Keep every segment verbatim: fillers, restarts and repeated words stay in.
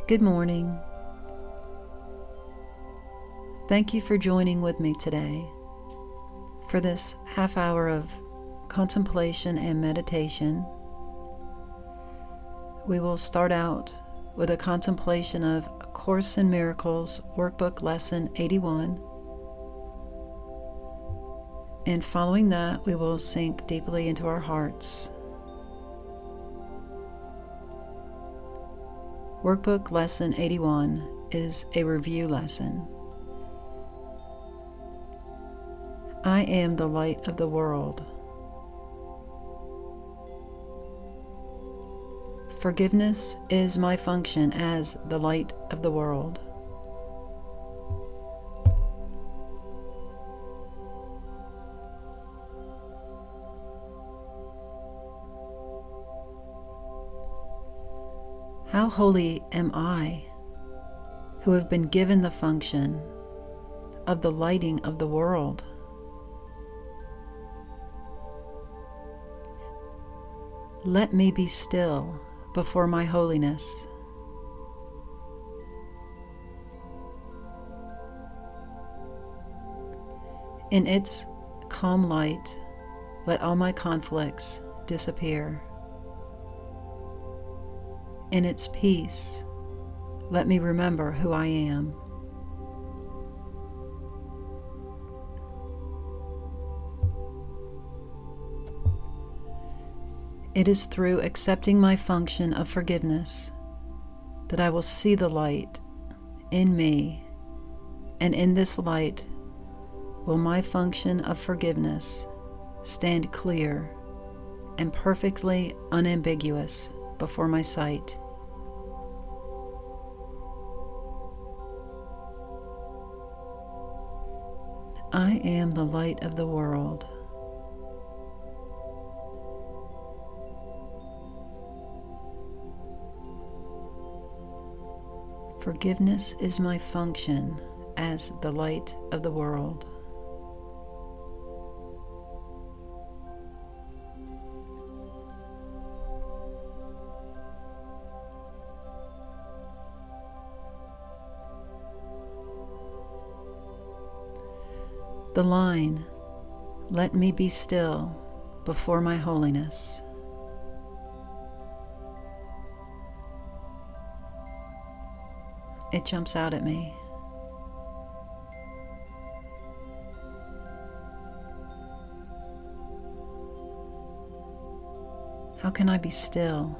Good morning. Thank you for joining with me today for this half hour of contemplation and meditation. We will start out with a contemplation of A Course in Miracles Workbook Lesson eighty-one. And following that, we will sink deeply into our hearts. Workbook Lesson eighty-one is a review lesson. I am the light of the world. Forgiveness is my function as the light of the world. How holy am I, who have been given the function of the lighting of the world? Let me be still before my holiness. In its calm light, let all my conflicts disappear. In its peace, let me remember who I am. It is through accepting my function of forgiveness that I will see the light in me, and in this light will my function of forgiveness stand clear and perfectly unambiguous before my sight. I am the light of the world. Forgiveness is my function as the light of the world. The line, let me be still before my holiness. It jumps out at me. How can I be still?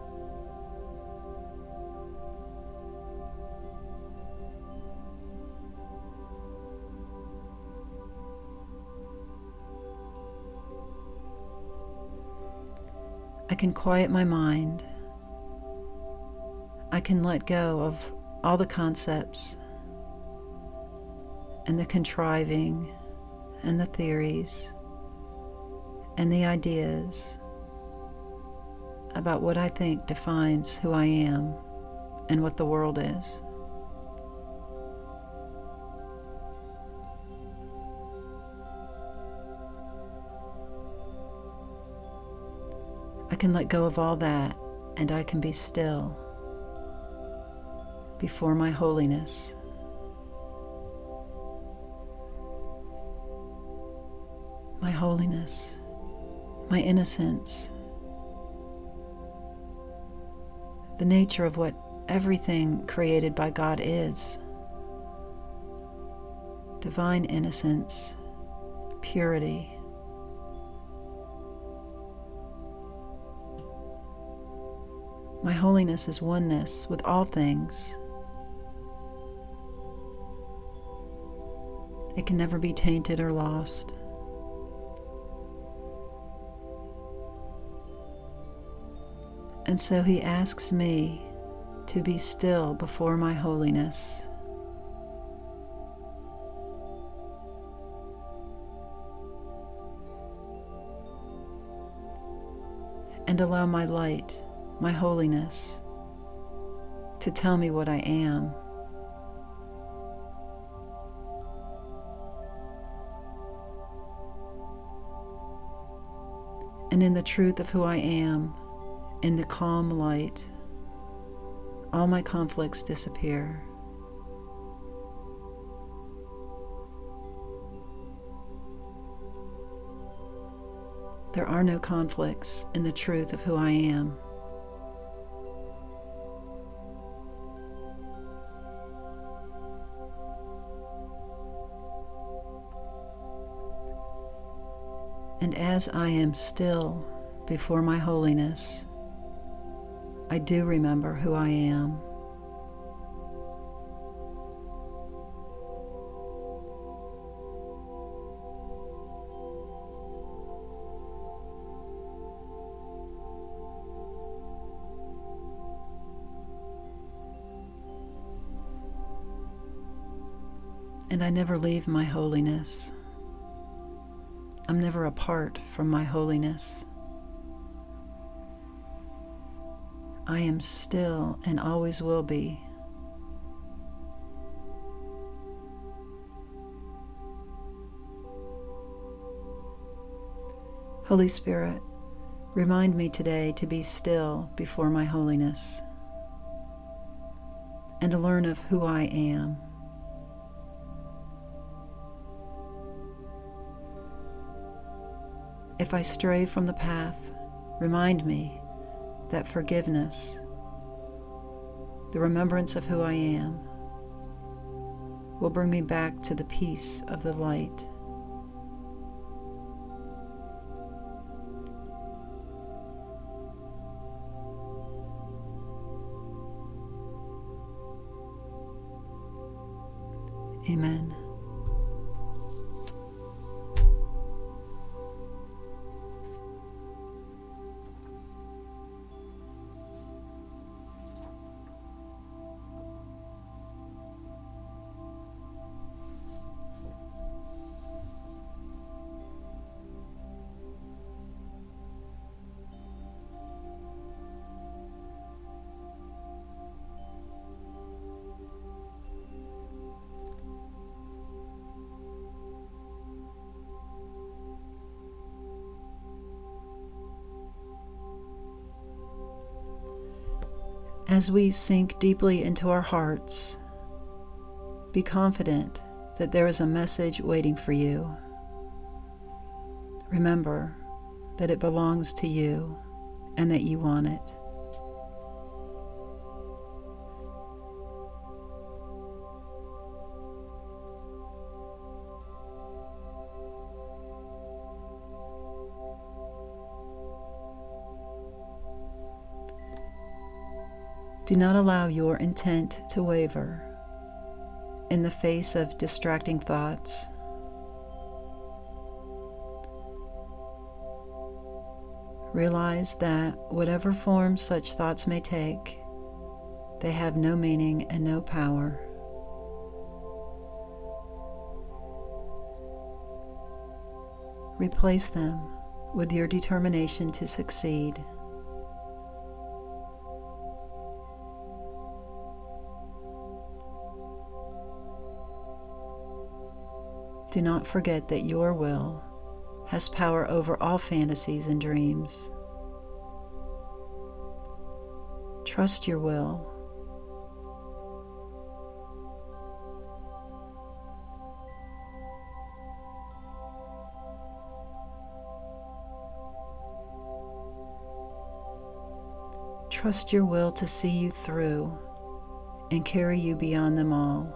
I can quiet my mind. I can let go of all the concepts and the contriving and the theories and the ideas about what I think defines who I am and what the world is. I can let go of all that, and I can be still before my holiness. My holiness, my innocence, the nature of what everything created by God is. Divine innocence, purity. My holiness is oneness with all things. It can never be tainted or lost. And so he asks me to be still before my holiness. And allow my light, my holiness, to tell me what I am. And in the truth of who I am, in the calm light, all my conflicts disappear. There are no conflicts in the truth of who I am. And as I am still before my holiness, I do remember who I am. And I never leave my holiness. I'm never apart from my holiness. I am still and always will be. Holy Spirit, remind me today to be still before my holiness and to learn of who I am. If I stray from the path, remind me that forgiveness, the remembrance of who I am, will bring me back to the peace of the light. Amen. As we sink deeply into our hearts, be confident that there is a message waiting for you. Remember that it belongs to you and that you want it. Do not allow your intent to waver in the face of distracting thoughts. Realize that whatever form such thoughts may take, they have no meaning and no power. Replace them with your determination to succeed. Do not forget that your will has power over all fantasies and dreams. Trust your will. Trust your will to see you through and carry you beyond them all.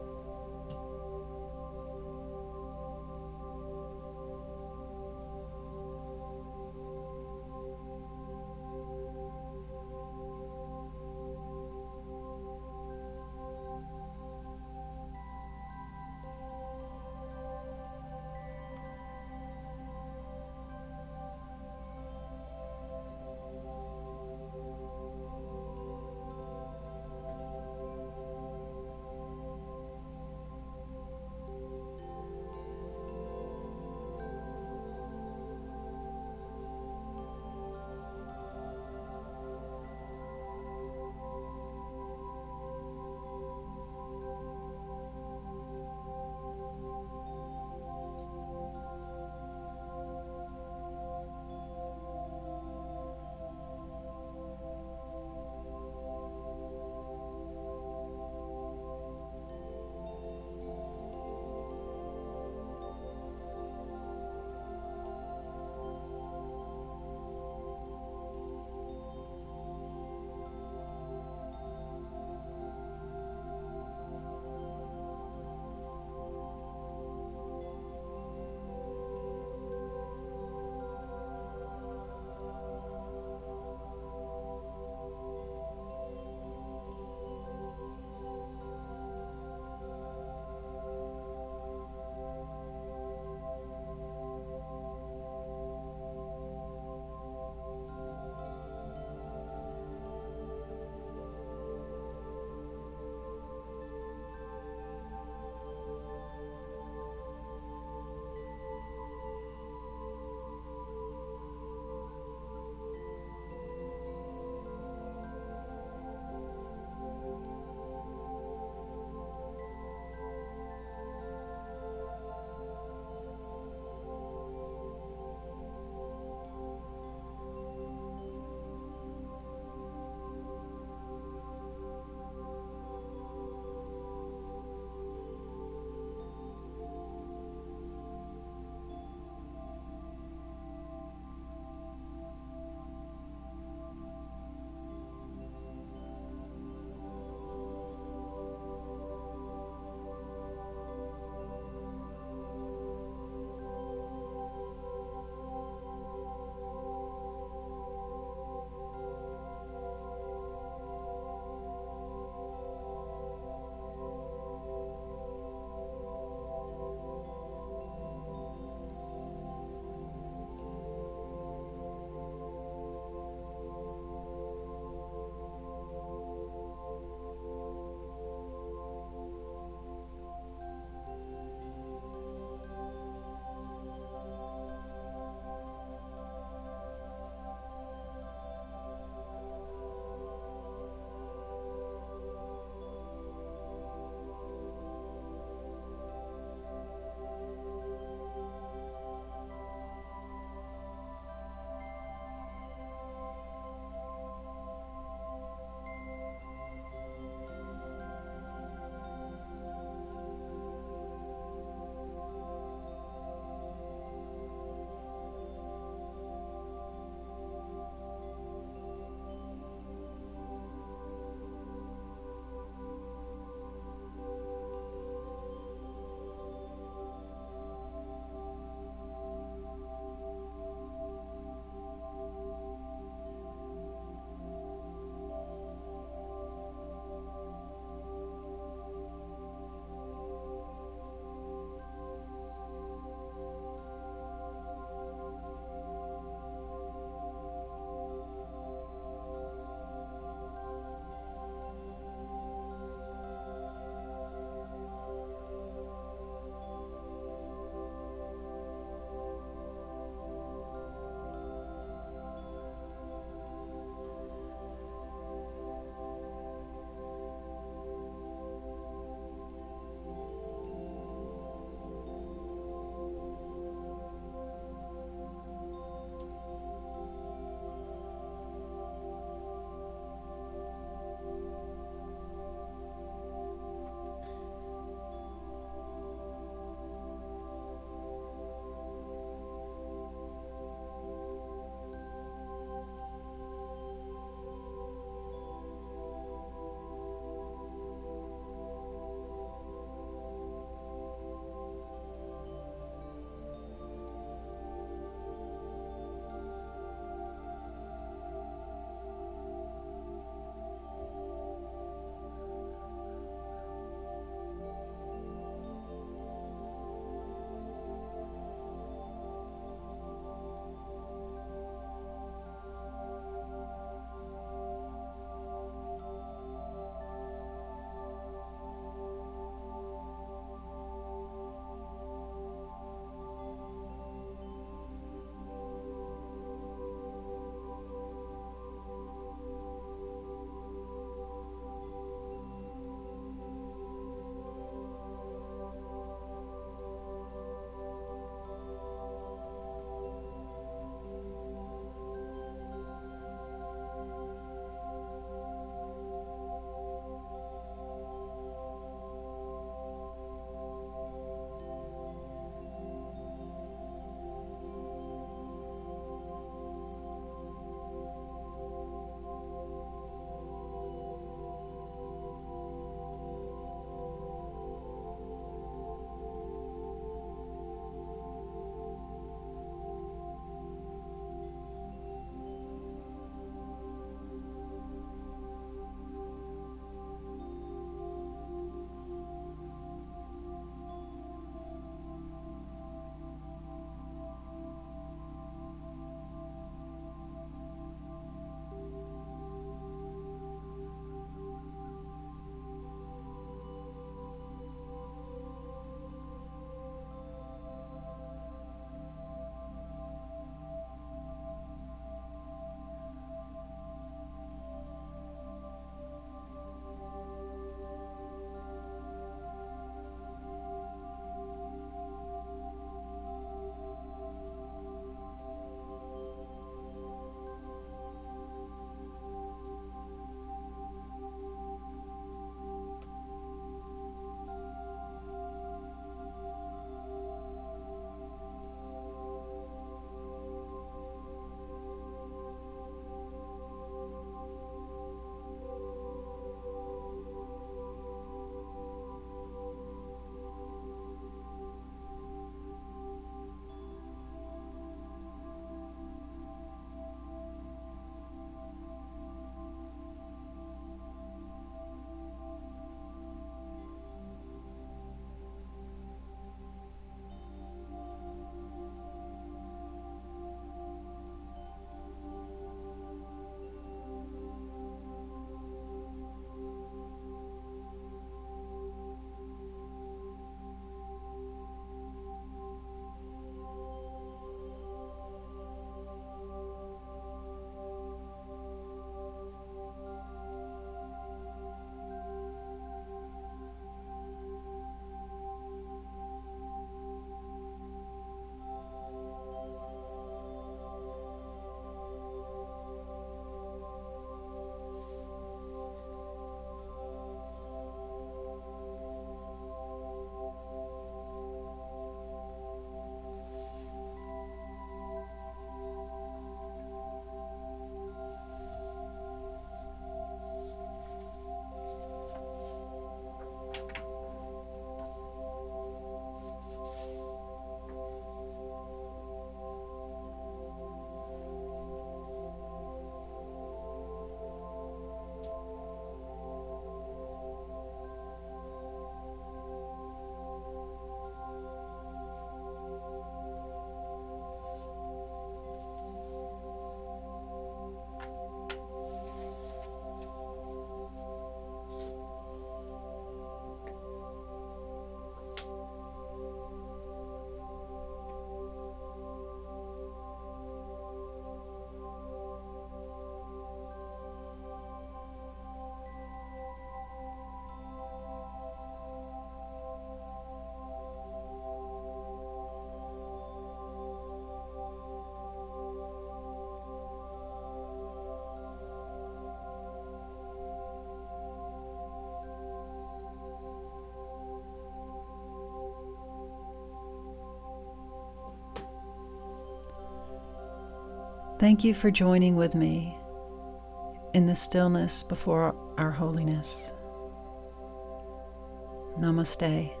Thank you for joining with me in the stillness before our holiness. Namaste.